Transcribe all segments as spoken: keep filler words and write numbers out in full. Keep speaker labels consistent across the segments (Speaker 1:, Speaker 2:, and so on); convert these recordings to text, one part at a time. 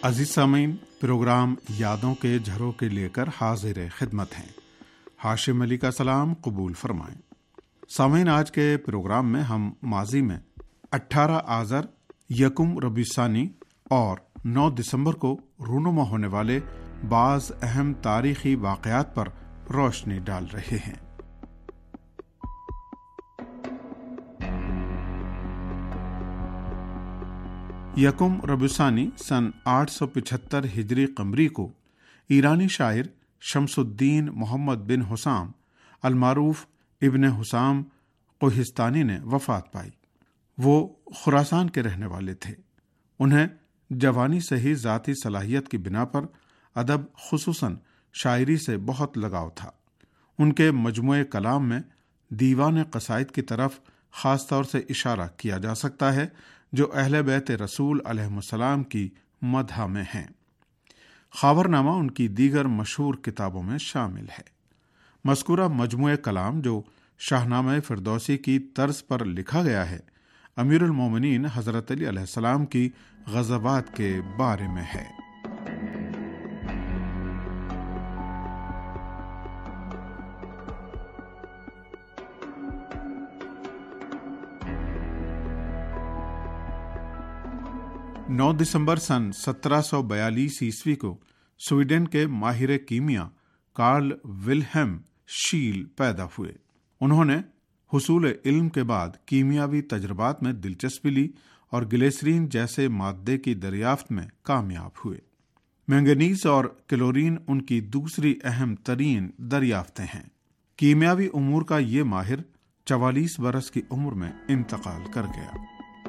Speaker 1: عزیز سامعین، پروگرام یادوں کے جھروں کے لے کر حاضر خدمت ہیں۔ ہاشم علی کا سلام قبول فرمائیں۔ سامعین، آج کے پروگرام میں ہم ماضی میں اٹھارہ آذر، یکم ربیع ثانی اور نو دسمبر کو رونما ہونے والے بعض اہم تاریخی واقعات پر روشنی ڈال رہے ہیں۔ یکم ربیع ثانی سن آٹھ سو پچہتر ہجری قمری کو ایرانی شاعر شمس الدین محمد بن حسام المعروف ابن حسام کوہستانی نے وفات پائی۔ وہ خراسان کے رہنے والے تھے۔ انہیں جوانی سے ہی ذاتی صلاحیت کی بنا پر ادب خصوصاً شاعری سے بہت لگاؤ تھا۔ ان کے مجموعہ کلام میں دیوان قصائد کی طرف خاص طور سے اشارہ کیا جا سکتا ہے جو اہل بیت رسول علیہ السلام کی مدح میں ہیں۔ خاورنامہ ان کی دیگر مشہور کتابوں میں شامل ہے۔ مذکورہ مجموعہ کلام جو شاہنامہ فردوسی کی طرز پر لکھا گیا ہے، امیر المومنین حضرت علی علیہ السلام کی غزوات کے بارے میں ہے۔ نو دسمبر سن سترہ سو بیالیس عیسوی کو سویڈن کے ماہر کیمیا کارل ولہم شیل پیدا ہوئے۔ انہوں نے حصول علم کے بعد کیمیاوی تجربات میں دلچسپی لی اور گلیسرین جیسے مادے کی دریافت میں کامیاب ہوئے۔ مینگنیز اور کلورین ان کی دوسری اہم ترین دریافتیں ہیں۔ کیمیاوی امور کا یہ ماہر چوالیس برس کی عمر میں انتقال کر گیا۔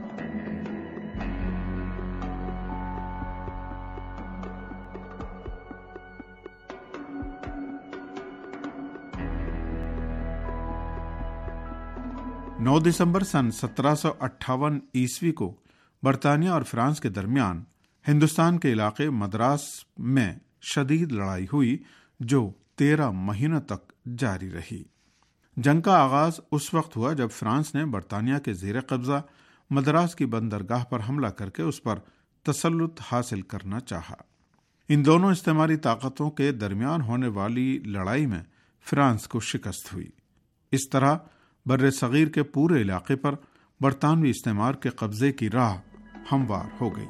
Speaker 1: نو دسمبر سن سترہ سو اٹھاون عیسوی کو برطانیہ اور فرانس کے درمیان ہندوستان کے علاقے مدراس میں شدید لڑائی ہوئی جو تیرہ مہینوں تک جاری رہی۔ جنگ کا آغاز اس وقت ہوا جب فرانس نے برطانیہ کے زیر قبضہ مدراس کی بندرگاہ پر حملہ کر کے اس پر تسلط حاصل کرنا چاہا۔ ان دونوں استعماری طاقتوں کے درمیان ہونے والی لڑائی میں فرانس کو شکست ہوئی۔ اس طرح بر صغیر کے پورے علاقے پر برطانوی استعمار کے قبضے کی راہ ہموار ہو گئی۔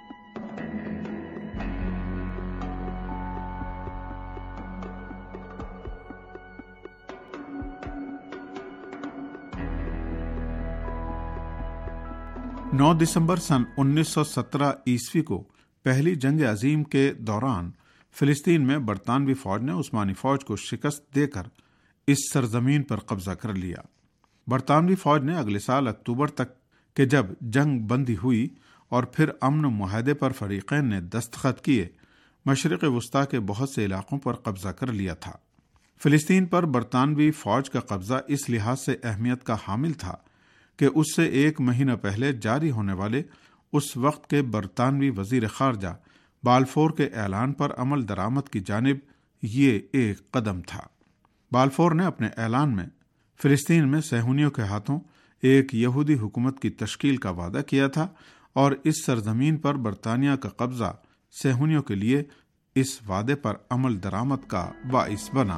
Speaker 1: نو دسمبر سن انیس سو سترہ عیسوی کو پہلی جنگ عظیم کے دوران فلسطین میں برطانوی فوج نے عثمانی فوج کو شکست دے کر اس سرزمین پر قبضہ کر لیا۔ برطانوی فوج نے اگلے سال اکتوبر تک کہ جب جنگ بندی ہوئی اور پھر امن معاہدے پر فریقین نے دستخط کیے، مشرق وسطیٰ کے بہت سے علاقوں پر قبضہ کر لیا تھا۔ فلسطین پر برطانوی فوج کا قبضہ اس لحاظ سے اہمیت کا حامل تھا کہ اس سے ایک مہینہ پہلے جاری ہونے والے اس وقت کے برطانوی وزیر خارجہ بالفور کے اعلان پر عمل درآمد کی جانب یہ ایک قدم تھا۔ بالفور نے اپنے اعلان میں فلسطین میں صہیونیوں کے ہاتھوں ایک یہودی حکومت کی تشکیل کا وعدہ کیا تھا اور اس سرزمین پر برطانیہ کا قبضہ صہیونیوں کے لیے اس وعدے پر عمل درآمد کا باعث بنا۔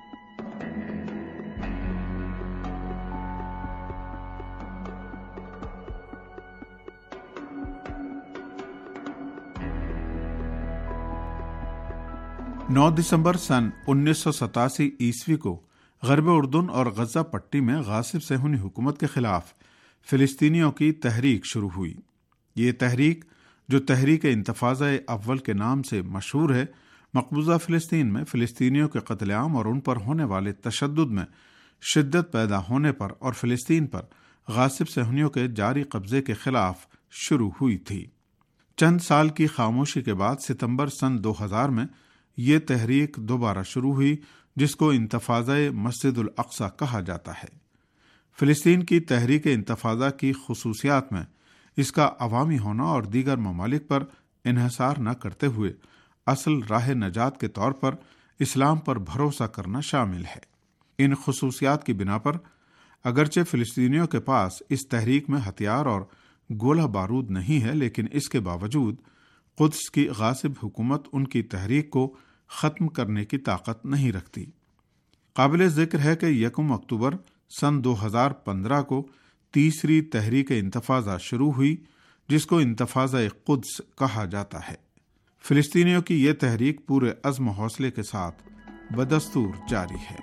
Speaker 1: نو دسمبر سن انیس سو ستاسی عیسوی کو غرب اردن اور غزہ پٹی میں غاصب صہیونی حکومت کے خلاف فلسطینیوں کی تحریک شروع ہوئی۔ یہ تحریک، جو تحریک انتفاضہ اول کے نام سے مشہور ہے، مقبوضہ فلسطین میں فلسطینیوں کے قتل عام اور ان پر ہونے والے تشدد میں شدت پیدا ہونے پر اور فلسطین پر غاصب صہیونیوں کے جاری قبضے کے خلاف شروع ہوئی تھی۔ چند سال کی خاموشی کے بعد ستمبر سن دو ہزار میں یہ تحریک دوبارہ شروع ہوئی، جس کو انتفاضہ مسجد الاقصی کہا جاتا ہے۔ فلسطین کی تحریک انتفاضہ کی خصوصیات میں اس کا عوامی ہونا اور دیگر ممالک پر انحصار نہ کرتے ہوئے اصل راہ نجات کے طور پر اسلام پر بھروسہ کرنا شامل ہے۔ ان خصوصیات کی بنا پر اگرچہ فلسطینیوں کے پاس اس تحریک میں ہتھیار اور گولہ بارود نہیں ہے، لیکن اس کے باوجود قدس کی غاصب حکومت ان کی تحریک کو ختم کرنے کی طاقت نہیں رکھتی۔ قابل ذکر ہے کہ یکم اکتوبر سن دو ہزار پندرہ کو تیسری تحریک انتفاضہ شروع ہوئی، جس کو انتفاضہ قدس کہا جاتا ہے۔ فلسطینیوں کی یہ تحریک پورے عزم و حوصلے کے ساتھ بدستور جاری ہے۔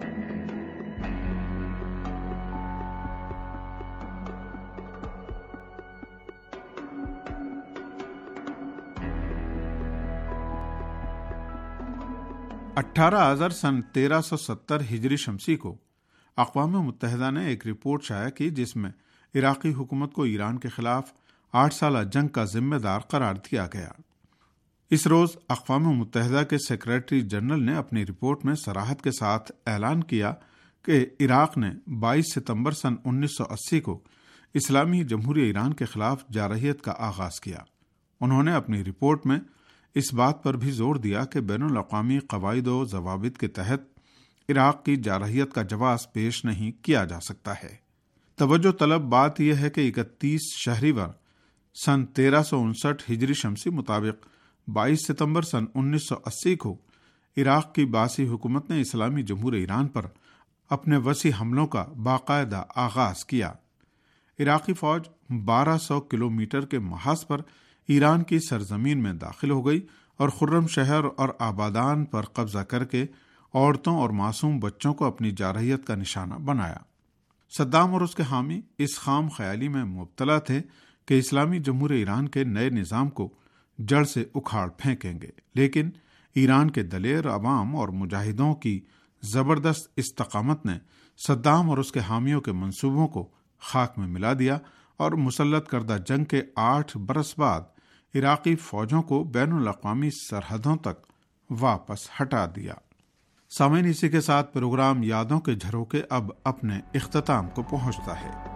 Speaker 1: اٹھارہ آذر سن تیرہ سو ستر ہجری شمسی کو اقوام متحدہ نے ایک رپورٹ شائع کی، جس میں عراقی حکومت کو ایران کے خلاف آٹھ سالہ جنگ کا ذمہ دار قرار دیا گیا۔ اس روز اقوام متحدہ کے سیکریٹری جنرل نے اپنی رپورٹ میں صراحت کے ساتھ اعلان کیا کہ عراق نے بائیس ستمبر سن انیس سو اسی کو اسلامی جمہوریہ ایران کے خلاف جارحیت کا آغاز کیا۔ انہوں نے اپنی رپورٹ میں اس بات پر بھی زور دیا کہ بین الاقوامی قواعد و ضوابط کے تحت عراق کی جارحیت کا جواز پیش نہیں کیا جا سکتا ہے۔ توجہ طلب بات یہ ہے کہ اکتیس شہریور سن تیرہ سو انسٹھ ہجری شمسی مطابق بائیس ستمبر سن انیس سو اسی کو عراق کی باسی حکومت نے اسلامی جمہوریہ ایران پر اپنے وسیع حملوں کا باقاعدہ آغاز کیا۔ عراقی فوج بارہ سو کلومیٹر کے محاذ پر ایران کی سرزمین میں داخل ہو گئی اور خرم شہر اور آبادان پر قبضہ کر کے عورتوں اور معصوم بچوں کو اپنی جارحیت کا نشانہ بنایا۔ صدام اور اس کے حامی اس خام خیالی میں مبتلا تھے کہ اسلامی جمہوریہ ایران کے نئے نظام کو جڑ سے اکھاڑ پھینکیں گے، لیکن ایران کے دلیر عوام اور مجاہدوں کی زبردست استقامت نے صدام اور اس کے حامیوں کے منصوبوں کو خاک میں ملا دیا اور مسلط کردہ جنگ کے آٹھ برس بعد عراقی فوجوں کو بین الاقوامی سرحدوں تک واپس ہٹا دیا۔ سامعین، اسی کے ساتھ پروگرام یادوں کے جھروکے اب اپنے اختتام کو پہنچتا ہے۔